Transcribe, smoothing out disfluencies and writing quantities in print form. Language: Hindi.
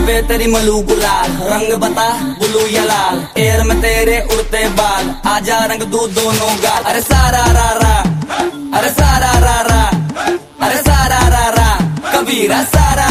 पे तेरी मलू गुलाल, रंग बता ब्लू या लाल, एयर में तेरे उड़ते बाल, आजा रंग दू दोनों गाल। अरे सारा रा रा, अरे सारा रा रा, अरे सारा रा रा, कबीरा सारा